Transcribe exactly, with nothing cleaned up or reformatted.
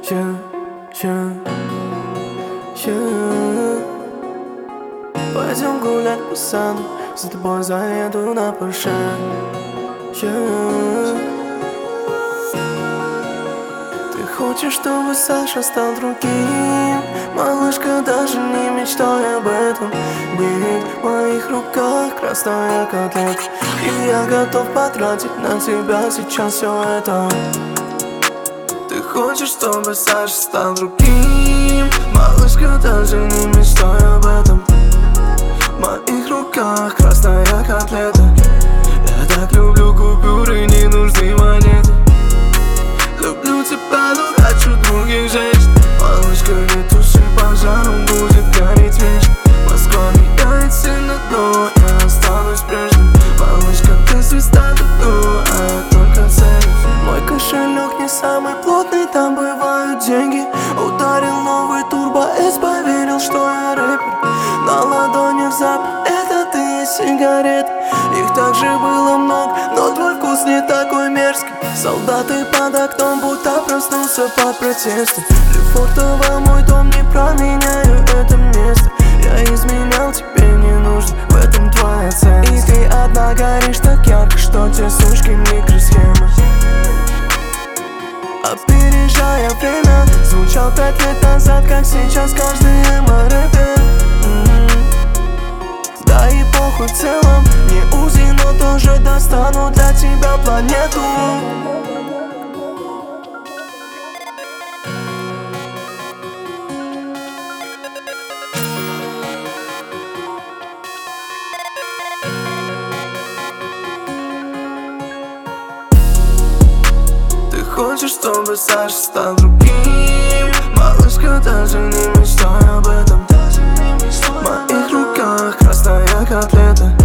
yeah, yeah, yeah. Пойдем гулять по саду, за тобой заеду на Порше, yeah. Ты хочешь, чтобы Саша стал другим? Малышка, даже не мечтай об этом. Ведь в моих руках красная котлета, и я готов потратить на тебя сейчас все это. Ты хочешь, чтобы Саша стал другим? Малышка, даже не мечтай об этом. В моих руках красная котлета. Я так люблю купюры, не нужны монеты. Люблю тебя, но хочу других женщин. Малышка, не туши пожар, он будет гореть вечно. Москва меняет сильно, но я останусь прежним. Малышка, ты звезда тату, а я только целюсь. Мой кошелек не самый плотный, там бывают деньги. Ударил новый турбо-эс, поверил, что я рэпер. На ладони запах, это ты и сигарет. Их также было много, но твой вкус не такой мерзкий. Солдаты под окном, будто проснулся под протесты. Лефортово, мой дом, не променяю это место. Я изменял, тебе не нужно, в этом твоя ценность. И ты одна горишь так ярко, что те сучки микросхемы. Опережая время, звучал пять лет назад, как сейчас каждый мой рэпер. Да и похуй в целом, не УЗИ, но тоже достану для тебя планету. Ты хочешь, чтобы Саша стал другим? Малышка, даже не мечтай об этом. В моих руках красная котлета.